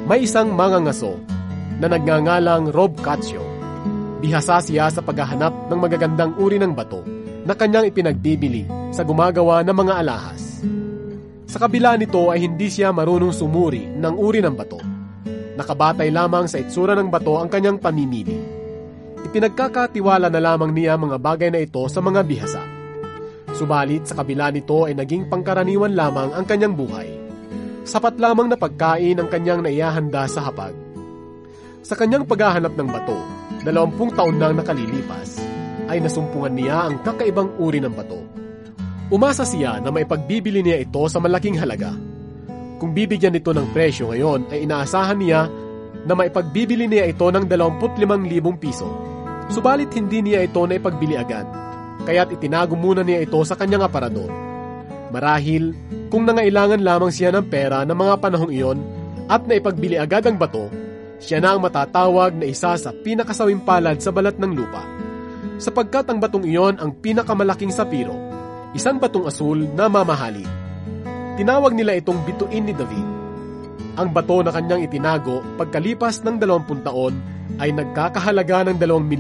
May isang mangangaso na nagngangalang Rob Caccio. Bihasa siya sa paghahanap ng magagandang uri ng bato na kanyang ipinagbibili sa gumagawa ng mga alahas. Sa kabila nito ay hindi siya marunong sumuri ng uri ng bato. Nakabatay lamang sa itsura ng bato ang kanyang pamimili. Ipinagkakatiwala na lamang niya mga bagay na ito sa mga bihasa. Subalit sa kabila nito ay naging pangkaraniwan lamang ang kanyang buhay. Sapat lamang na pagkain ang kanyang naihahanda sa hapag. Sa kanyang paghahanap ng bato, 20 taon nang nakalilipas, ay nasumpungan niya ang kakaibang uri ng bato. Umasa siya na maipagbibili niya ito sa malaking halaga. Kung bibigyan nito ng presyo ngayon, ay inaasahan niya na maipagbibili niya ito ng 25,000 piso. Subalit hindi niya ito na ipagbili agad, kaya't itinago muna niya ito sa kanyang aparador. Marahil, kung nangailangan lamang siya ng pera ng mga panahong iyon at naipagbili agad ang bato, siya na ang matatawag na isa sa pinakasawing palad sa balat ng lupa. Sapagkat ang batong iyon ang pinakamalaking sapiro, isang batong asul na mamahalin. Tinawag nila itong bituin ni David. Ang bato na kanyang itinago pagkalipas ng 20 taon ay nagkakahalaga ng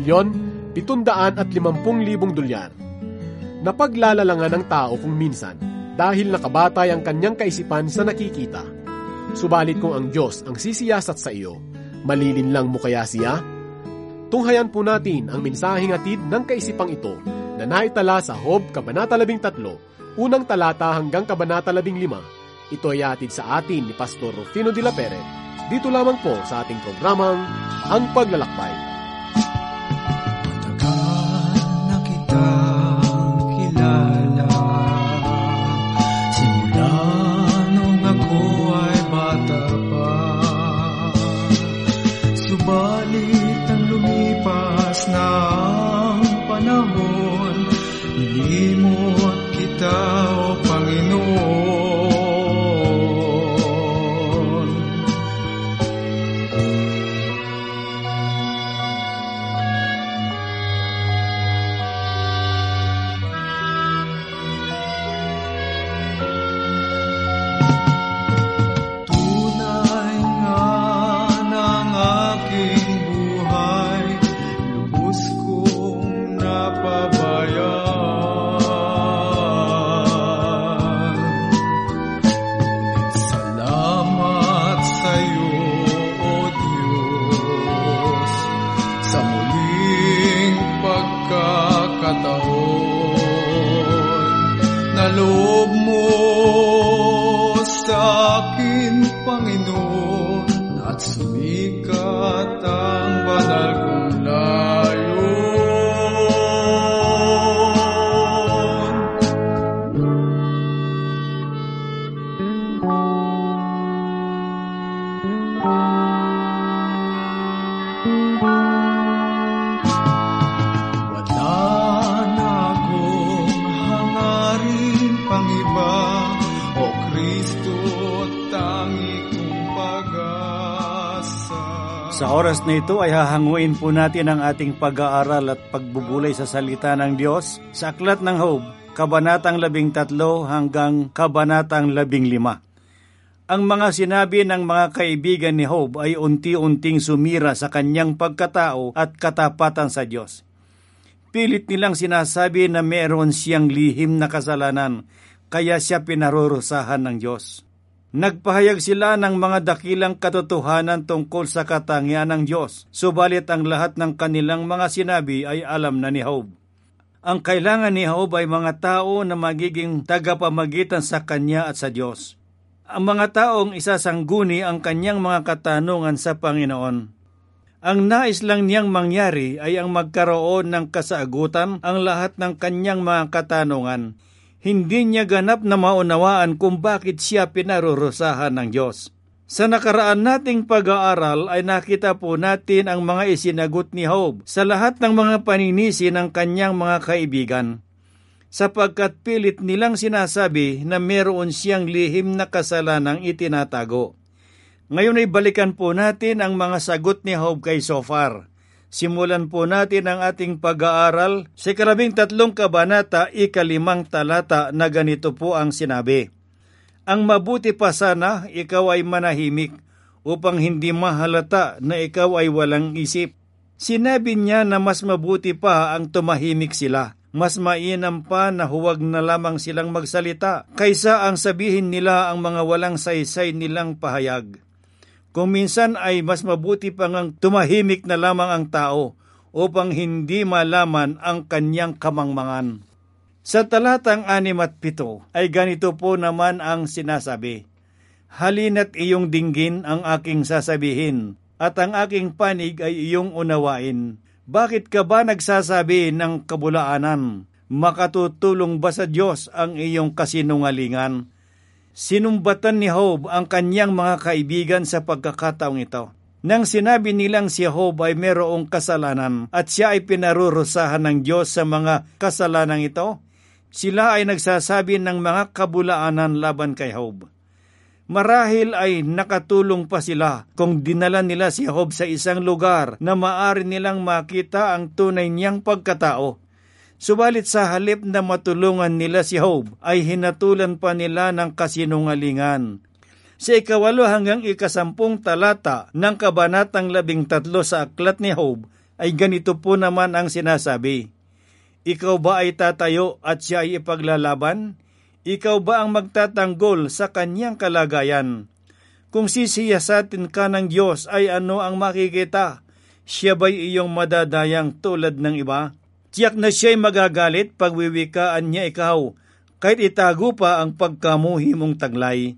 2,750,000 dolyar. Napaglalalangan ng tao kung minsan dahil nakabatay ang kanyang kaisipan sa nakikita. Subalit kung ang Diyos ang sisiyasat sa iyo, malilinlang mo kaya siya? Tunghayan po natin ang mensaheng hatid ng kaisipang ito na naitala sa Job Kabanata 13, unang talata hanggang Kabanata 15. Ito ay hatid sa atin ni Pastor Rufino de la Pere, dito lamang po sa ating programang Ang Paglalakbay. Matagal na kitang kilala, simula nung ako ay bata pa. Subalit ang lumipas na ang panahon, nilimot kita, O Panginoon. Tunay nga ng aking buhay, lubos kong napabayaan. Salamat sa iyo, O Diyos, sa muling pagkakataon na loob mo sa akin, Panginoon, at sumikat ang banal kong layon. Wala na akong hangarin pang iba, O Kristo, tangi kong pag-asa. Sa oras na ito ay hahanguin po natin ang ating pag-aaral at pagbubulay sa salita ng Diyos sa Aklat ng Job, Kabanatang 13 hanggang Kabanatang 15. Ang mga sinabi ng mga kaibigan ni Job ay unti-unting sumira sa kanyang pagkatao at katapatan sa Diyos. Pilit nilang sinasabi na meron siyang lihim na kasalanan, kaya siya pinarurusahan ng Diyos. Nagpahayag sila ng mga dakilang katotohanan tungkol sa katangian ng Diyos, subalit ang lahat ng kanilang mga sinabi ay alam na ni Job. Ang kailangan ni Job ay mga tao na magiging tagapamagitan sa kanya at sa Diyos. Ang mga taong isasangguni ang kanyang mga katanungan sa Panginoon. Ang nais lang niyang mangyari ay ang magkaroon ng kasagutan ang lahat ng kanyang mga katanungan. Hindi niya ganap na maunawaan kung bakit siya pinarurusahan ng Diyos. Sa nakaraan nating pag-aaral ay nakita po natin ang mga isinagot ni Job sa lahat ng mga paninisi ng kanyang mga kaibigan, sapagkat pilit nilang sinasabi na meron siyang lihim na kasalanang itinatago. Ngayon ay balikan po natin ang mga sagot ni Job kay Zophar. Simulan po natin ang ating pag-aaral sa 13 kabanata, 5 talata na ganito po ang sinabi. Ang mabuti pa sana ikaw ay manahimik upang hindi mahalata na ikaw ay walang isip. Sinabi niya na mas mabuti pa ang tumahimik sila. Mas mainam pa na huwag na lamang silang magsalita kaysa ang sabihin nila ang mga walang saysay nilang pahayag. Kung minsan ay mas mabuti pa ngang tumahimik na lamang ang tao upang hindi malaman ang kanyang kamangmangan. Sa talatang 6 at 7 ay ganito po naman ang sinasabi, "Halina't iyong dinggin ang aking sasabihin, at ang aking panig ay iyong unawain. Bakit ka ba nagsasabi ng kabulaanan? Makatutulong ba sa Diyos ang iyong kasinungalingan?" Sinumbatan ni Job ang kanyang mga kaibigan sa pagkakataong ito. Nang sinabi nilang si Job ay mayroong kasalanan at siya ay pinarurusahan ng Diyos sa mga kasalanan ito, sila ay nagsasabi ng mga kabulaanan laban kay Job. Marahil ay nakatulong pa sila kung dinala nila si Job sa isang lugar na maaari nilang makita ang tunay niyang pagkatao. Subalit sa halip na matulungan nila si Job, ay hinatulan pa nila ng kasinungalingan. Sa 8 hanggang 10 talata ng kabanatang 13 sa aklat ni Job, ay ganito po naman ang sinasabi, "Ikaw ba ay tatayo at siya ay ipaglalaban? Ikaw ba ang magtatanggol sa kanyang kalagayan? Kung sisiyasatin ka ng Diyos ay ano ang makikita? Siya ba'y iyong madadayang tulad ng iba? Tiyak na siya'y magagalit pag wiwikaan niya ikaw, kahit itago pa ang pagkamuhi mong taglay."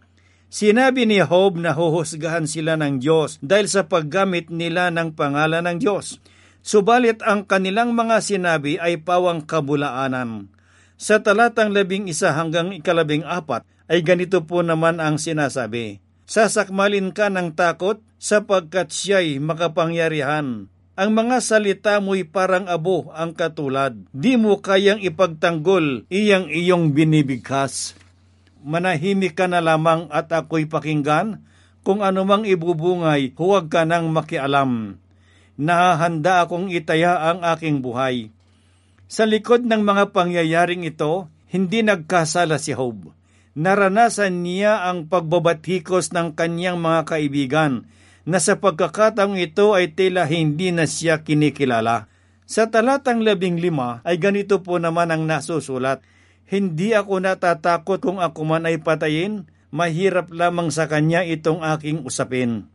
Sinabi ni Job na huhusgahan sila ng Diyos dahil sa paggamit nila ng pangalan ng Diyos. Subalit ang kanilang mga sinabi ay pawang kabulaanan. Sa talatang 11 hanggang 14 ay ganito po naman ang sinasabi, "Sasakmalin ka ng takot sapagkat siya'y makapangyarihan. Ang mga salita mo'y parang abo ang katulad. Di mo kayang ipagtanggol iyong binibigkas. Manahimik ka na lamang at ako'y pakinggan. Kung anumang ibubungay, huwag ka nang makialam. Nahahanda akong itaya ang aking buhay." Sa likod ng mga pangyayaring ito, hindi nagkasala si Job. Naranasan niya ang pagbabatikos ng kanyang mga kaibigan, na sa pagkakataong ito ay tila hindi na siya kinikilala. Sa talatang 15 ay ganito po naman ang nasusulat, "Hindi ako natatakot kung ako man ay patayin, mahirap lamang sa kanya itong aking usapin."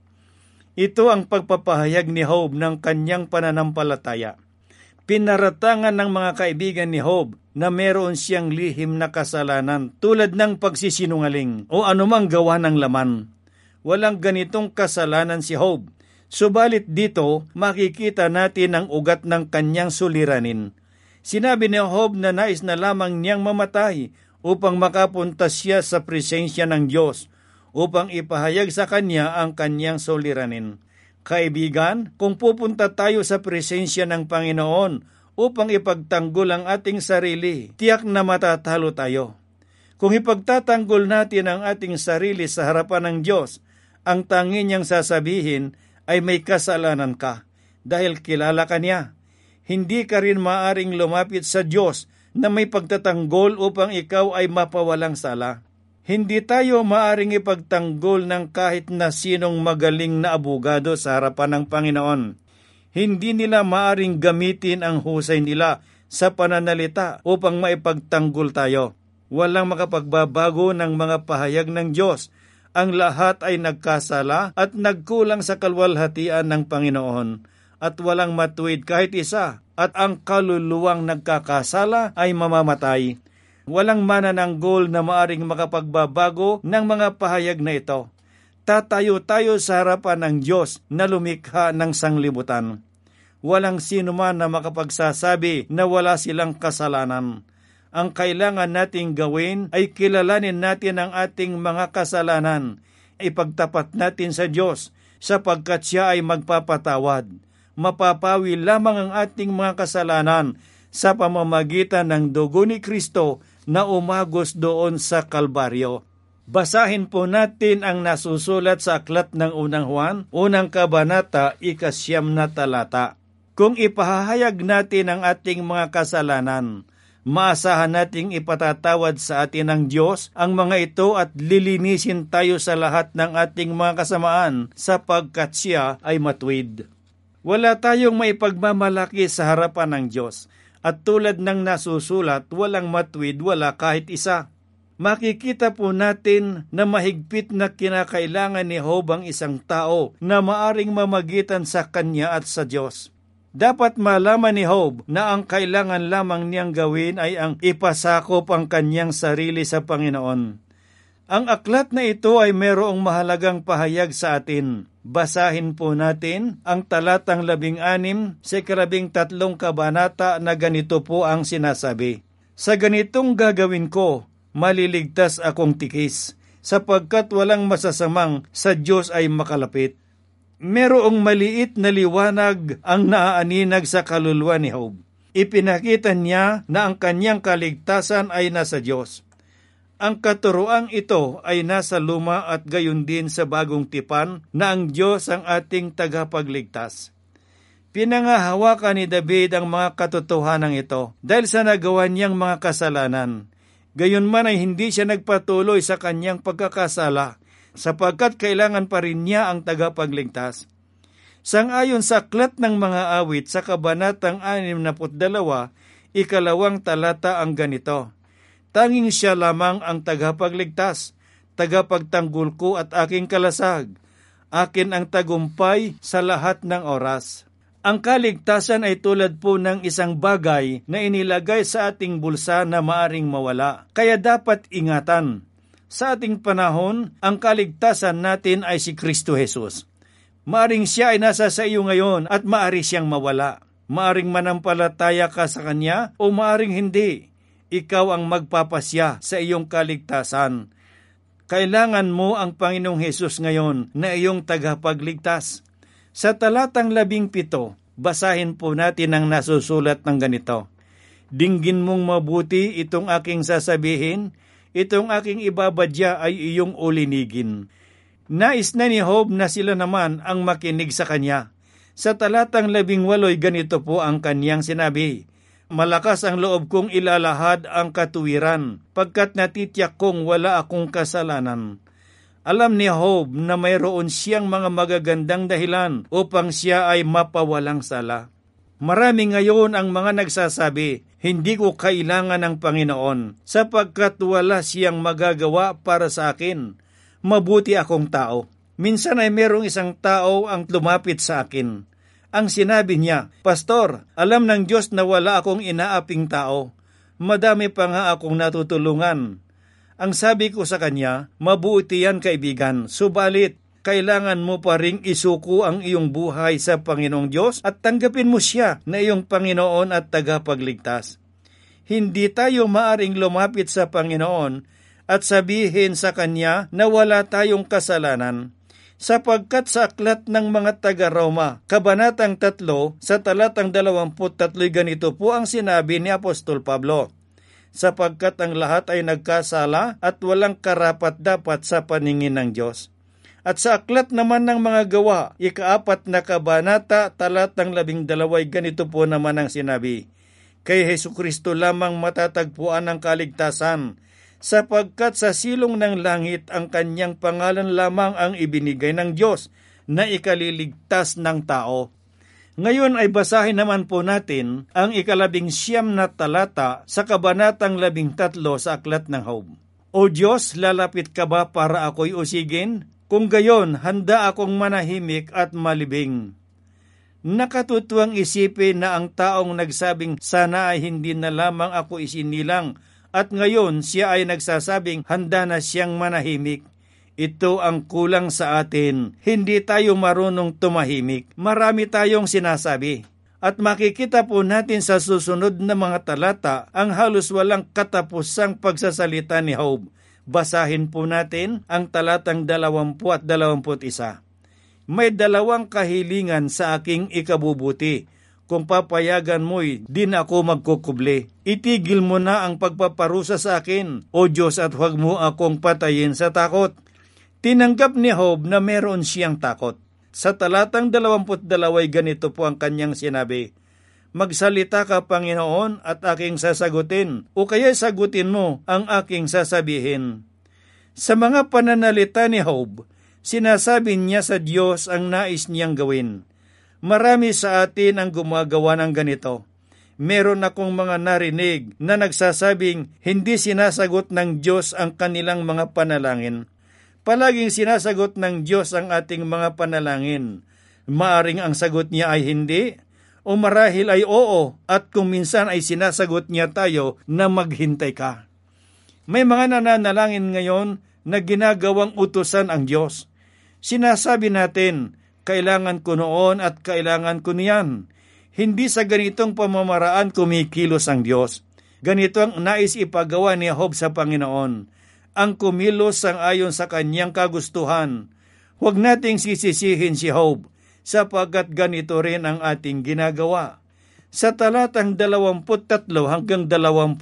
Ito ang pagpapahayag ni Job ng kanyang pananampalataya. Pinaratangan ng mga kaibigan ni Job na meron siyang lihim na kasalanan tulad ng pagsisinungaling o anumang gawa ng laman. Walang ganitong kasalanan si Job. Subalit dito, makikita natin ang ugat ng kanyang suliranin. Sinabi ni Job na nais na lamang niyang mamatay upang makapunta siya sa presensya ng Diyos, upang ipahayag sa kanya ang kanyang suliranin. Kaibigan, kung pupunta tayo sa presensya ng Panginoon upang ipagtanggol ang ating sarili, tiyak na matatalo tayo. Kung ipagtatanggol natin ang ating sarili sa harapan ng Diyos, ang tangi niyang sasabihin ay may kasalanan ka dahil kilala ka niya. Hindi ka rin maaring lumapit sa Diyos na may pagtatanggol upang ikaw ay mapawalang sala. Hindi tayo maaring ipagtanggol ng kahit na sinong magaling na abogado sa harapan ng Panginoon. Hindi nila maaring gamitin ang husay nila sa pananalita upang maipagtanggol tayo. Walang makapagbabago ng mga pahayag ng Diyos. Ang lahat ay nagkasala at nagkulang sa kalwalhatian ng Panginoon, at walang matuwid kahit isa, at ang kaluluwang nagkakasala ay mamamatay. Walang manananggol na maaring makapagbabago ng mga pahayag na ito. Tatayo tayo sa harapan ng Diyos na lumikha ng sanglibutan. Walang sino man na makapagsasabi na wala silang kasalanan. Ang kailangan nating gawin ay kilalanin natin ang ating mga kasalanan. Ipagtapat natin sa Diyos sapagkat siya ay magpapatawad. Mapapawi lamang ang ating mga kasalanan sa pamamagitan ng dugo ni Kristo na umagos doon sa Kalbaryo. Basahin po natin ang nasusulat sa aklat ng unang Juan, unang kabanata, 9 na talata. Kung ipahahayag natin ang ating mga kasalanan, Maasahan nating ipatatawad sa atin ng Diyos ang mga ito at lilinisin tayo sa lahat ng ating mga kasamaan sapagkat siya ay matuwid. Wala tayong maipagmamalaki sa harapan ng Diyos at tulad ng nasusulat, walang matuwid, wala kahit isa. Makikita po natin na mahigpit na kinakailangan ni Job ang isang tao na maaring mamagitan sa kanya at sa Diyos. Dapat malaman ni Job na ang kailangan lamang niyang gawin ay ang ipasakop ang kanyang sarili sa Panginoon. Ang aklat na ito ay mayroong mahalagang pahayag sa atin. Basahin po natin ang talatang 16 sa 13 kabanata na ganito po ang sinasabi. Sa ganitong gagawin ko, maliligtas akong tikis, sapagkat walang masasamang sa Diyos ay makalapit. Merong maliit na liwanag ang naaaninag sa kaluluwa ni Job. Ipinakita niya na ang kanyang kaligtasan ay nasa Diyos. Ang katuroang ito ay nasa luma at gayon din sa bagong tipan na ang Diyos ang ating tagapagligtas. Pinangahawakan ni David ang mga katotohanan ito dahil sa nagawa niyang mga kasalanan. Gayon man ay hindi siya nagpatuloy sa kanyang pagkakasala, sapagkat kailangan pa rin niya ang tagapagligtas. Sang-ayon sa aklat ng mga awit sa kabanatang 62, 2 talata ang ganito, tanging siya lamang ang tagapagligtas, tagapagtanggol ko at aking kalasag, akin ang tagumpay sa lahat ng oras. Ang kaligtasan ay tulad po ng isang bagay na inilagay sa ating bulsa na maaring mawala, kaya dapat ingatan. Sa ating panahon, ang kaligtasan natin ay si Kristo Jesus. Maaring siya ay nasa sa iyo ngayon at maari siyang mawala. Maaring manampalataya ka sa Kanya o maaring hindi. Ikaw ang magpapasya sa iyong kaligtasan. Kailangan mo ang Panginoong Jesus ngayon na iyong tagapagligtas. Sa talatang 17, basahin po natin ang nasusulat ng ganito. Dinggin mong mabuti itong aking sasabihin, itong aking ibabadya ay iyong ulinigin. Nais na ni Job na sila naman ang makinig sa kanya. Sa talatang 18 ganito po ang kanyang sinabi, malakas ang loob kong ilalahad ang katuwiran, pagkat natitiyak kong wala akong kasalanan. Alam ni Job na mayroon siyang mga magagandang dahilan upang siya ay mapawalang sala. Marami ngayon ang mga nagsasabi, hindi ko kailangan ng Panginoon sapagkat wala siyang magagawa para sa akin. Mabuti akong tao. Minsan ay merong isang tao ang lumapit sa akin. Ang sinabi niya, Pastor, alam ng Diyos na wala akong inaaping tao. Madami pa nga akong natutulungan. Ang sabi ko sa kanya, mabuti yan kaibigan, subalit kailangan mo pa ring isuko ang iyong buhay sa Panginoong Diyos at tanggapin mo siya na iyong Panginoon at tagapagligtas. Hindi tayo maaring lumapit sa Panginoon at sabihin sa Kanya na wala tayong kasalanan, sapagkat sa aklat ng mga taga-Roma, kabanatang 3, sa talatang 23 ganito po ang sinabi ni Apostol Pablo, sapagkat ang lahat ay nagkasala at walang karapat-dapat sa paningin ng Diyos. At sa aklat naman ng mga gawa, 4 na kabanata, talatang 12 ganito po naman ang sinabi, kay Hesukristo lamang matatagpuan ang kaligtasan, sapagkat sa silong ng langit ang kanyang pangalan lamang ang ibinigay ng Diyos na ikaliligtas ng tao. Ngayon ay basahin naman po natin ang 19 na talata sa kabanatang 13 sa aklat ng Job. O Diyos, lalapit ka ba para ako'y usigin? Kung gayon, handa akong manahimik at malibing. Nakatutuwang isipin na ang taong nagsabing sana ay hindi na lamang ako isinilang at ngayon siya ay nagsasabing handa na siyang manahimik. Ito ang kulang sa atin. Hindi tayo marunong tumahimik. Marami tayong sinasabi. At makikita po natin sa susunod na mga talata ang halos walang katapusang pagsasalita ni Job. Basahin po natin ang talatang 20 at 21. May dalawang kahilingan sa aking ikabubuti. Kung papayagan mo'y din ako magkukubli. Itigil mo na ang pagpaparusa sa akin, O Diyos, at huwag mo akong patayin sa takot. Tinanggap ni Job na meron siyang takot. Sa talatang 22 ganito po ang kanyang sinabi, Magsalita ka, Panginoon, at aking sasagutin, o kaya sagutin mo ang aking sasabihin. Sa mga pananalita ni Job, sinasabi niya sa Diyos ang nais niyang gawin. Marami sa atin ang gumagawa ng ganito. Meron akong mga narinig na nagsasabing hindi sinasagot ng Diyos ang kanilang mga panalangin. Palaging sinasagot ng Diyos ang ating mga panalangin. Maaring ang sagot niya ay hindi, o marahil ay oo, at kung minsan ay sinasagot niya tayo na maghintay ka. May mga nananalangin ngayon na ginagawang utusan ang Diyos. Sinasabi natin, kailangan ko noon at kailangan ko niyan. Hindi sa ganitong pamamaraan kumikilos ang Diyos. Ganito ang nais ipagawa ni Job sa Panginoon. Ang kumilos sang ayon sa kanyang kagustuhan. Huwag nating sisisihin si Job, sapagkat ganito rin ang ating ginagawa. Sa talatang 23 hanggang 25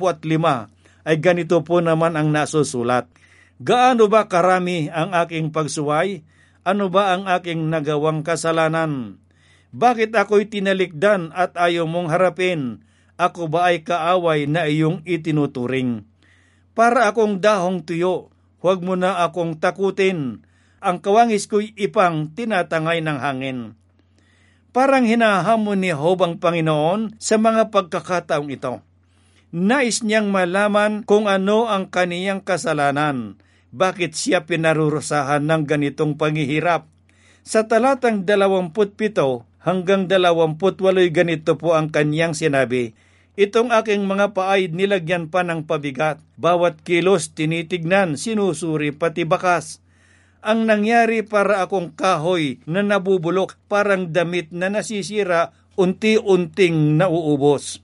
ay ganito po naman ang nasusulat. Gaano ba karami ang aking pagsuway? Ano ba ang aking nagawang kasalanan? Bakit ako'y tinalikdan at ayaw mong harapin? Ako ba ay kaaway na iyong itinuturing? Para akong dahong tuyo, huwag mo na akong takutin. Ang kawangis ko'y ipang tinatangay ng hangin. Parang hinahamon ni Job ang Panginoon sa mga pagkakataong ito. Nais niyang malaman kung ano ang kaniyang kasalanan. Bakit siya pinarurusahan ng ganitong panghihirap? Sa talatang 27 hanggang 28 ganito po ang kaniyang sinabi, itong aking mga paay nilagyan pa ng pabigat. Bawat kilos tinitignan, sinusuri pati bakas. Ang nangyari para akong kahoy na nabubulok, parang damit na nasisira, unti-unting nauubos.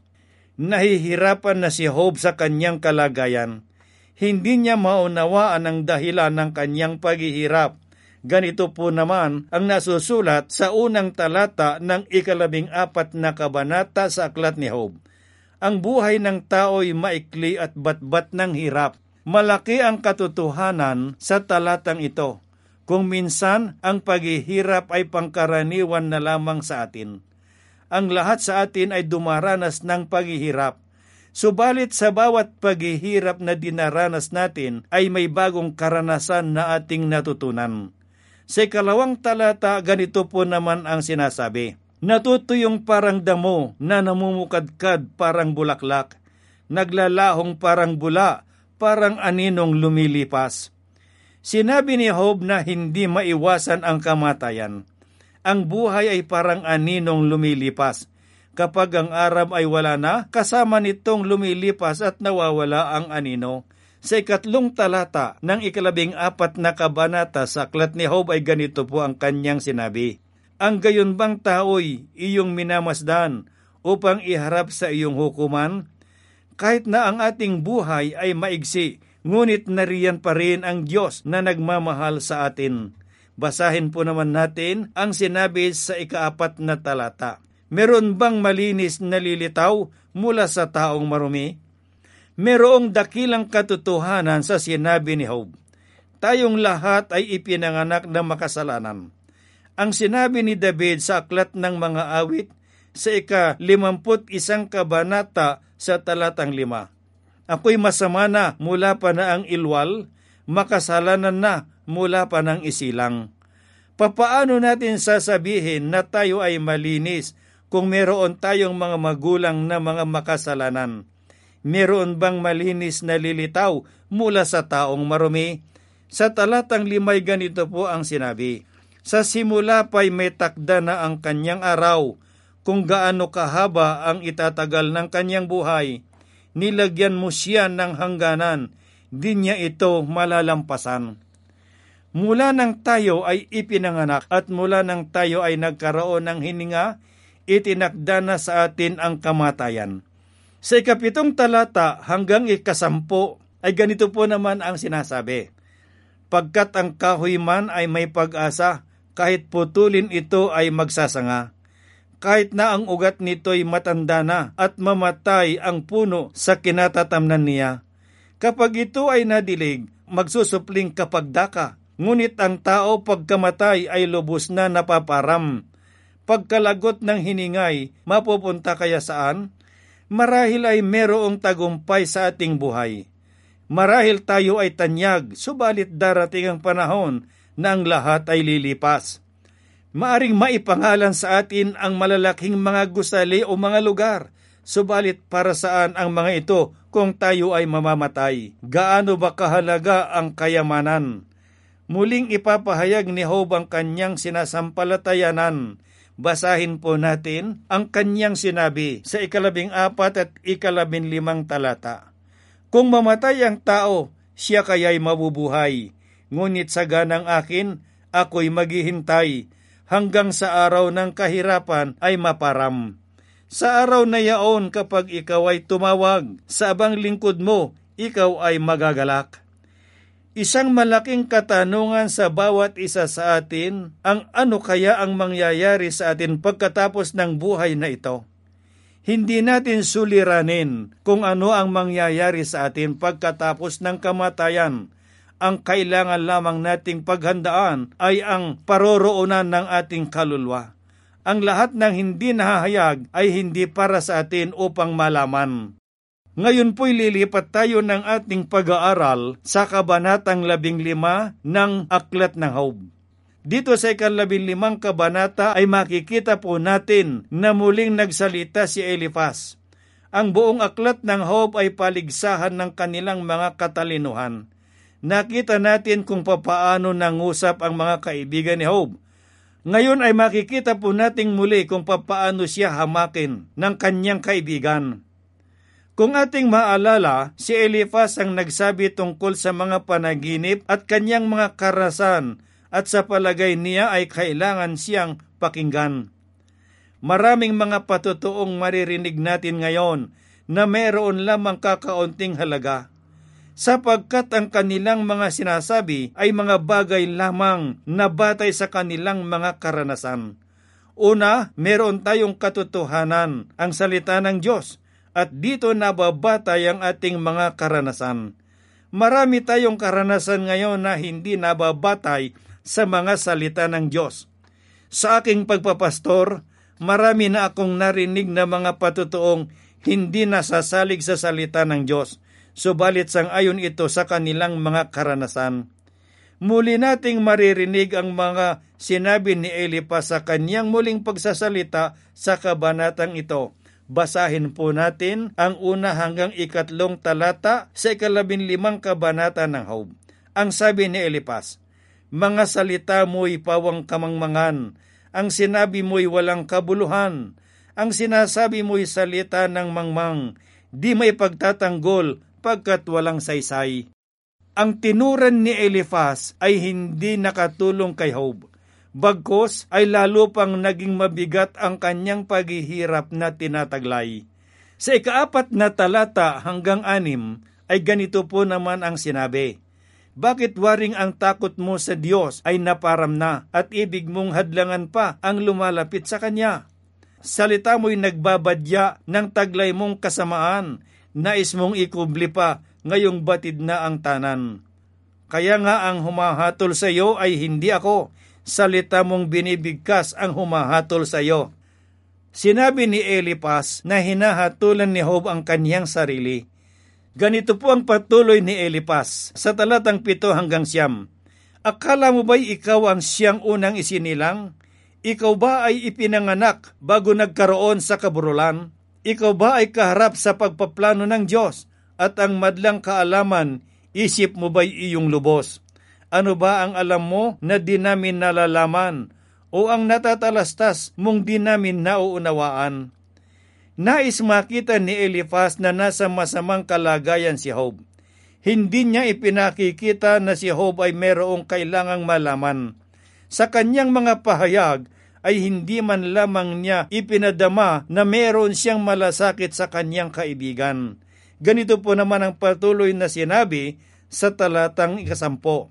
Nahihirapan na si Job sa kanyang kalagayan. Hindi niya maunawaan ang dahilan ng kanyang paghihirap. Ganito po naman ang nasusulat sa unang talata ng 14 na kabanata sa aklat ni Job. Ang buhay ng tao'y maikli at batbat ng hirap. Malaki ang katotohanan sa talatang ito. Kung minsan, ang paghihirap ay pangkaraniwan na lamang sa atin. Ang lahat sa atin ay dumaranas ng paghihirap. Subalit sa bawat paghihirap na dinaranas natin ay may bagong karanasan na ating natutunan. Sa 2 talata, ganito po naman ang sinasabi. Natutuyong parang damo na namumukadkad parang bulaklak. Naglalahong parang bula, parang aninong lumilipas. Sinabi ni Job na hindi maiwasan ang kamatayan. Ang buhay ay parang aninong lumilipas. Kapag ang araw ay wala na, kasama nitong lumilipas at nawawala ang anino. Sa 3 talata ng 14 na kabanata sa aklat ni Job ay ganito po ang kanyang sinabi. Ang gayon bang tao'y iyong minamasdan upang iharap sa iyong hukuman? Kahit na ang ating buhay ay maigsi, ngunit nariyan pa rin ang Diyos na nagmamahal sa atin. Basahin po naman natin ang sinabi sa 4 na talata. Meron bang malinis na lilitaw mula sa taong marumi? Merong dakilang katotohanan sa sinabi ni Job. Tayong lahat ay ipinanganak na makasalanan. Ang sinabi ni David sa aklat ng mga awit sa 51 kabanata sa talatang 5. Ako'y masama na mula pa na ang ilwal, makasalanan na mula pa ng isilang. Papaano natin sasabihin na tayo ay malinis kung meron tayong mga magulang na mga makasalanan? Meron bang malinis na lilitaw mula sa taong marumi? Sa talatang 5 ganito po ang sinabi. Sa simula pa'y may takda na ang kanyang araw, kung gaano kahaba ang itatagal ng kanyang buhay. Nilagyan mo siya ng hangganan, di niya ito malalampasan. Mula nang tayo ay ipinanganak at mula nang tayo ay nagkaroon ng hininga, itinakda na sa atin ang kamatayan. Sa 7 talata hanggang 10 ay ganito po naman ang sinasabi. Pagkat ang kahoy man ay may pag-asa, kahit putulin ito ay magsasanga. Kahit na ang ugat nito'y matanda na at mamatay ang puno sa kinatatamnan niya. Kapag ito ay nadilig, magsusupling kapagdaka. Ngunit ang tao pagkamatay ay lubos na napaparam. pagkalagot ng hiningay, mapupunta kaya saan? Marahil ay merong tagumpay sa ating buhay. Marahil tayo ay tanyag, subalit darating ang panahon na ang lahat ay lilipas. Maaring maipangalan sa atin ang malalaking mga gusali o mga lugar, subalit para saan ang mga ito kung tayo ay mamamatay? Gaano ba kahalaga ang kayamanan? Muling ipapahayag ni Job ang kanyang sinasampalatayanan. Basahin po natin ang kanyang sinabi sa 14 at 15 talata. Kung mamatay ang tao, siya kaya'y mabubuhay. Ngunit sa ganang akin, ako'y maghihintay hanggang sa araw ng kahirapan ay maparam. Sa araw na yaon kapag ikaw ay tumawag, sa abang lingkod mo, ikaw ay magagalak. Isang malaking katanungan sa bawat isa sa atin, ang ano kaya ang mangyayari sa atin pagkatapos ng buhay na ito? Hindi natin suliranin kung ano ang mangyayari sa atin pagkatapos ng kamatayan. Ang kailangan lamang nating paghandaan ay ang paroroonan ng ating kaluluwa. Ang lahat ng hindi nahahayag ay hindi para sa atin upang malaman. Ngayon po'y lilipat tayo ng ating pag-aaral sa kabanatang 15 ng Aklat ng Job. Dito sa 15 kabanata ay makikita po natin na muling nagsalita si Elifaz. Ang buong aklat ng Job ay paligsahan ng kanilang mga katalinuhan. Nakita natin kung papaano nangusap ang mga kaibigan ni Job. Ngayon ay makikita po nating muli kung papaano siya hamakin ng kanyang kaibigan. Kung ating maalala, si Elifaz ang nagsabi tungkol sa mga panaginip at kanyang mga karasan at sa palagay niya ay kailangan siyang pakinggan. Maraming mga patutuong maririnig natin ngayon na meron lamang kakaunting halaga, sapagkat ang kanilang mga sinasabi ay mga bagay lamang na batay sa kanilang mga karanasan. Una, meron tayong katotohanan, ang salita ng Diyos, at dito nababatay ang ating mga karanasan. Marami tayong karanasan ngayon na hindi nababatay sa mga salita ng Diyos. Sa aking pagpapastor, marami na akong narinig na mga patutuong hindi nasasalig sa salita ng Diyos, subalit sang-ayon ito sa kanilang mga karanasan. Muli nating maririnig ang mga sinabi ni Elifaz sa kanyang muling pagsasalita sa kabanatang ito. Basahin po natin ang 1 hanggang 3 talata sa 15 kabanata ng Job. Ang sabi ni Elifaz, mga salita mo'y pawang kamangmangan, ang sinabi mo'y walang kabuluhan, ang sinasabi mo'y salita ng mangmang, di may pagtatanggol pagkat walang saysay. Ang tinuran ni Elifaz ay hindi nakatulong kay Job. Bagkus ay lalo pang naging mabigat ang kanyang paghihirap na tinataglay. Sa 4 na talata hanggang 6 ay ganito po naman ang sinabi, bakit waring ang takot mo sa Diyos ay naparam na at ibig mong hadlangan pa ang lumalapit sa Kanya? Salita mo'y nagbabadya ng taglay mong kasamaan, nais mong ikubli pa, ngayong batid na ang tanan. Kaya nga ang humahatol sa iyo ay hindi ako, salita mong binibigkas ang humahatol sa iyo. Sinabi ni Elifaz na hinahatulan ni Job ang kanyang sarili. Ganito po ang patuloy ni Elifaz sa talatang 7 hanggang 9. Akala mo ba'y ikaw ang siyang unang isinilang? Ikaw ba ay ipinanganak bago nagkaroon sa kaburulan? Ikaw ba ay kaharap sa pagpaplano ng Diyos? At ang madlang kaalaman, isip mo ba'y iyong lubos? Ano ba ang alam mo na di namin nalalaman? O ang natatalastas mong di namin nauunawaan? Nais makita ni Elifaz na nasa masamang kalagayan si Job. Hindi niya ipinakikita na si Job ay merong kailangang malaman. Sa kanyang mga pahayag ay hindi man lamang niya ipinadama na meron siyang malasakit sa kanyang kaibigan. Ganito po naman ang patuloy na sinabi sa talatang 10.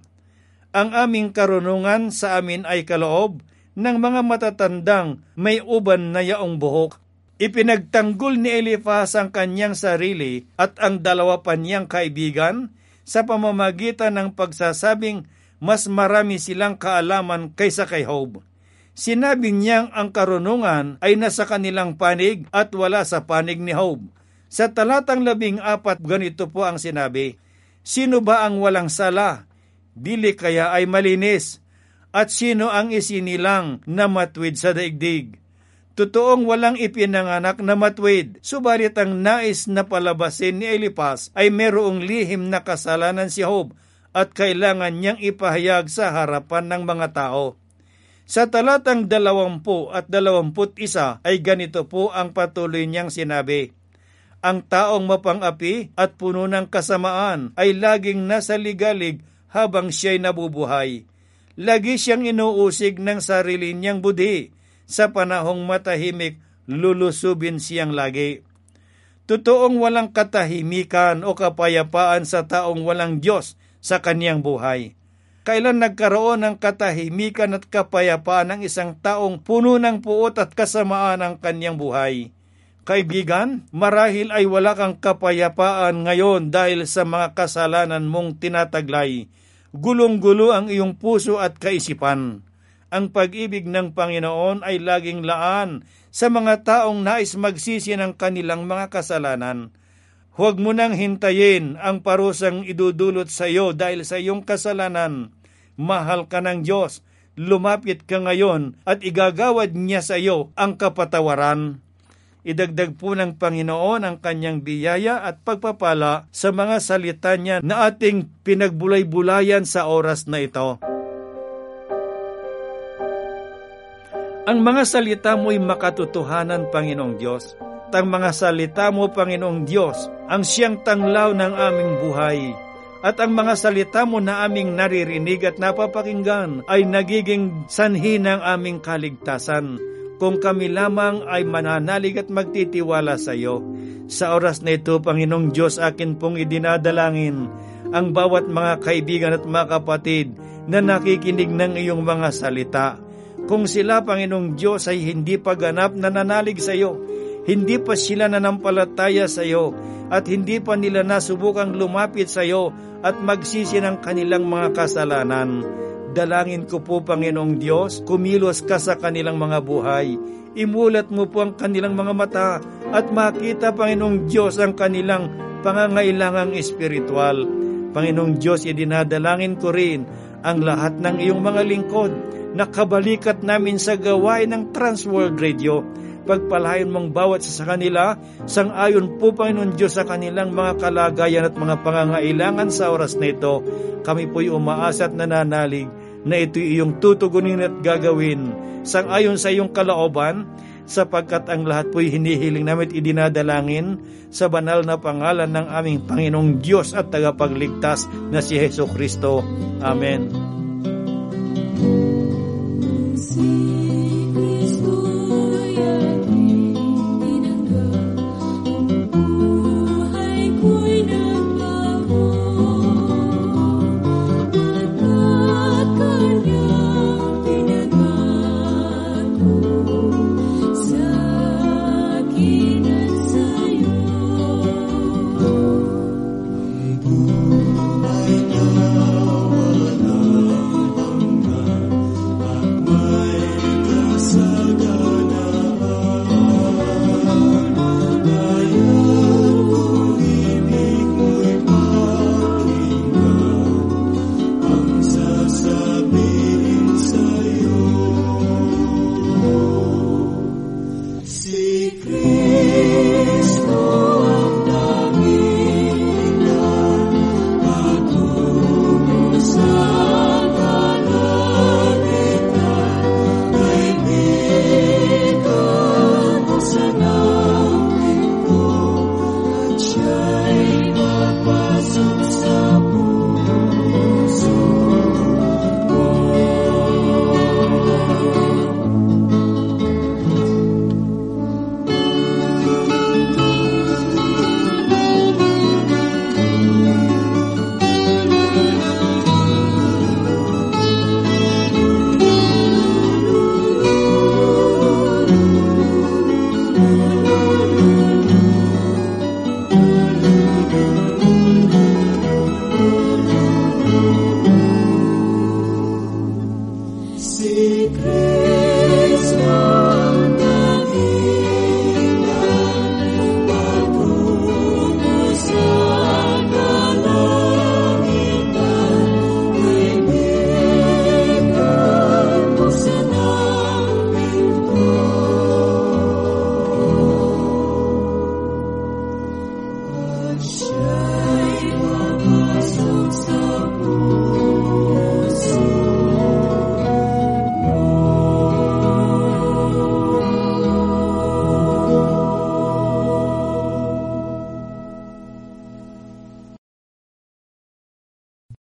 Ang aming karunungan sa amin ay kaloob ng mga matatandang may uban na yaong buhok. Ipinagtanggol ni Elifaz ang kanyang sarili at ang dalawa pa niyang kaibigan sa pamamagitan ng pagsasabing mas marami silang kaalaman kaysa kay Job. Sinabi niyang ang karunungan ay nasa kanilang panig at wala sa panig ni Job. Sa talatang 14, ganito po ang sinabi, sino ba ang walang sala? Dili kaya ay malinis? At sino ang isinilang na matwid sa daigdig? Totoong walang ipinanganak na matwid, subalit ang nais na palabasin ni Eliphaz ay merong lihim na kasalanan si Job at kailangan niyang ipahayag sa harapan ng mga tao. Sa talatang 20 at 21 ay ganito po ang patuloy niyang sinabi, ang taong mapang-api at puno ng kasamaan ay laging nasa ligalig habang siya'y nabubuhay. Lagi siyang inuusig ng sarili niyang budhi. Sa panahong matahimik, lulusubin siyang lagi. Totoong walang katahimikan o kapayapaan sa taong walang Diyos sa kaniyang buhay. Kailan nagkaroon ng katahimikan at kapayapaan ng isang taong puno ng puot at kasamaan ang kaniyang buhay? Kaibigan, marahil ay wala kang kapayapaan ngayon dahil sa mga kasalanan mong tinataglay. Gulong-gulo ang iyong puso at kaisipan. Ang pag-ibig ng Panginoon ay laging laan sa mga taong nais magsisi ng kanilang mga kasalanan. Huwag mo nang hintayin ang parusang idudulot sa iyo dahil sa iyong kasalanan. Mahal ka ng Diyos, lumapit ka ngayon at igagawad niya sa iyo ang kapatawaran. Idagdag po ng Panginoon ang kanyang biyaya at pagpapala sa mga salita niya na ating pinagbulay-bulayan sa oras na ito. Ang mga salita mo'y makatotohanan, Panginoong Diyos. Ang mga salita mo, Panginoong Diyos, ang siyang tanglaw ng aming buhay. At ang mga salita mo na aming naririnig at napapakinggan ay nagiging sanhi ng aming kaligtasan. Kung kami lamang ay mananalig at magtitiwala sa iyo. Sa oras na ito, Panginoong Diyos, akin pong idinadalangin ang bawat mga kaibigan at mga kapatid na nakikinig ng iyong mga salita. Kung sila, Panginoong Diyos, ay hindi pa ganap nananalig sa iyo, hindi pa sila nanampalataya sa iyo, at hindi pa nila nasubukang lumapit sa iyo at magsisi ng kanilang mga kasalanan, dalangin ko po, Panginoong Diyos, kumilos ka sa kanilang mga buhay. Imulat mo po ang kanilang mga mata at makita, Panginoong Diyos, ang kanilang pangangailangang espiritual. Panginoong Diyos, idinadalangin ko rin ang lahat ng iyong mga lingkod na kabalikat namin sa gawain ng Transworld Radio. Pagpalain mong bawat sa kanila, sang-ayon po, Panginoon Diyos, sa kanilang mga kalagayan at mga pangangailangan sa oras na ito. Kami po'y umaasa at nananalig na ito'y iyong tutugunin at gagawin sang-ayon sa iyong kalooban, sapagkat ang lahat po'y hinihiling namin at idinadalangin sa banal na pangalan ng aming Panginoong Diyos at tagapagligtas na si Jesucristo. Amen.